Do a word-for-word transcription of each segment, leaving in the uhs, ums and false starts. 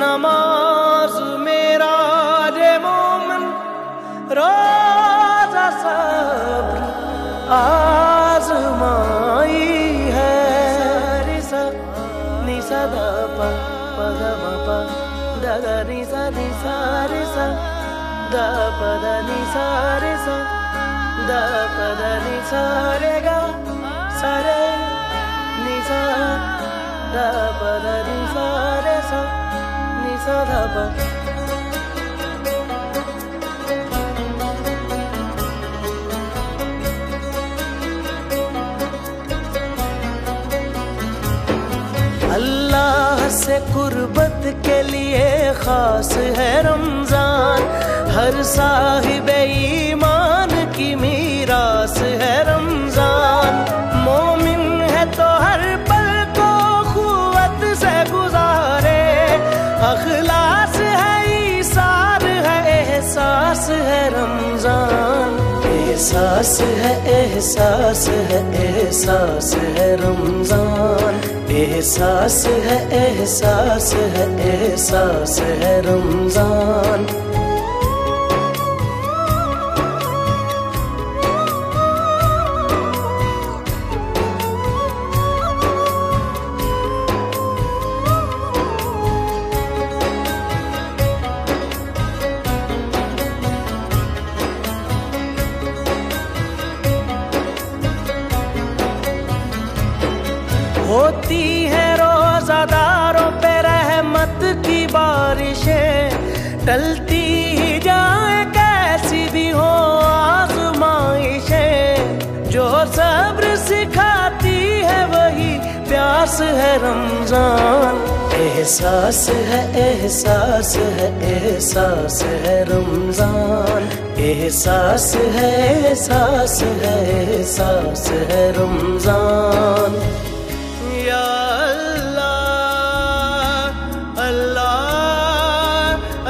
नमाज मेरा रे मोमिन रोजा सब्र आजमाई है। रे सा नि सा दा पा पा दा मा पा दा दा नि सा नि सा रे सा दा पा दा नि सा रे सा दा पा दा नि सा रे गा सा रे नि सा दा पा दा नि सा रे सा नि सा दा पा। अल्लाह से कुर्बत के लिए खास है रमजान, हर साहिब ईमान की मीरास है रमजान। मोमिन है तो हर पल को खुवत से गुजारे, अखलास है ईसार है एहसास है रमजान। एहसास है एहसास है एहसास है रमजान, एहसास है एहसास है एहसास है रमजान। होती है रोजादारों पे रहमत की बारिशें, टलती ही जाए कैसी भी हो आजमाइशें। जो सब्र सिखाती है वही प्यास है रमजान। एहसास है एहसास है एहसास है रमजान, एहसास है एहसास है एहसास है रमजान। या अल्लाह अल्लाह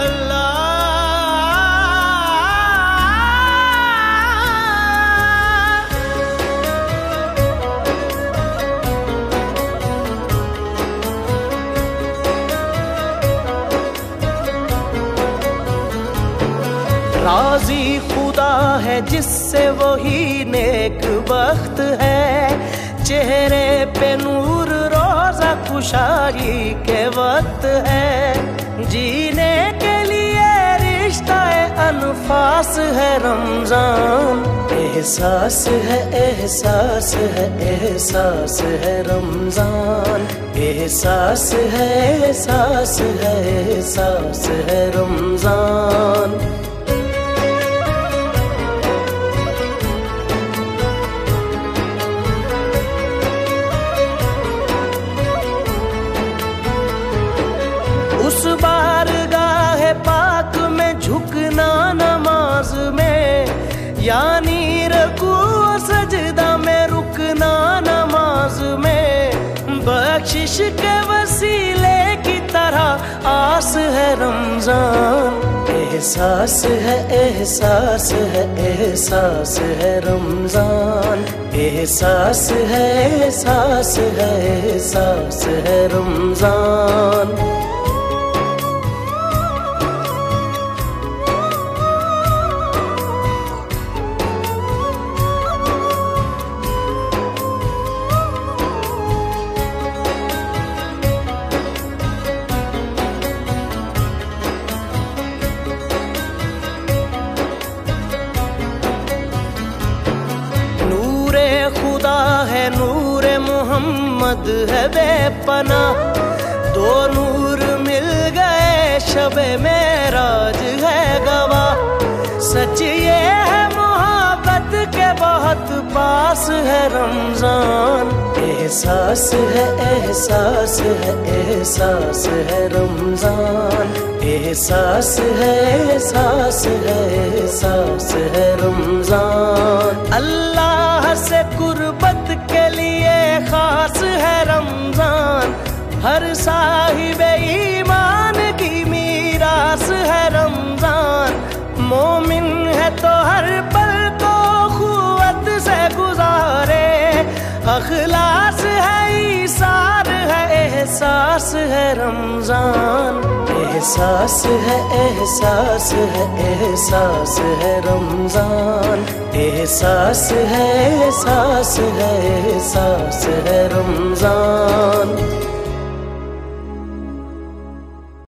राजी खुदा है जिससे वही नेक बख्त है, चेहरे पे नूर रोजा खुशाई के वक्त है। जीने के लिए रिश्ता अनफास है रमजान। एहसास है एहसास है एहसास है रमजान, एहसास है एहसास है एहसास है रमजान। उस बारगाह पाक में झुकना नमाज में, यानी रुकू सजदा में रुकना नमाज में। बख्शिश के वसीले की तरह आस है रमजान। एहसास है एहसास है एहसास है रमजान, एहसास है एहसास है एहसास है रमजान। खुदा है नूरे मोहम्मद है बेपना, दो नूर मिल गए शबे मेराज है गवाह। सच ये है मोहब्बत के बहुत पास है रमजान। एहसास है एहसास है एहसास है रमजान, एहसास है एहसास है एहसास है रमजान। अल्लाह से कुर्बत के लिए खास है रमजान, हर साहिब ईमान की मीरास है रमजान। मोमिन है तो हर पल को खुवत से गुजारे, अखलास है ईसार है एहसास एहसास है रमजान, एहसास है एहसास है एहसास है रमजान, एहसास है एहसास है एहसास है रमजान।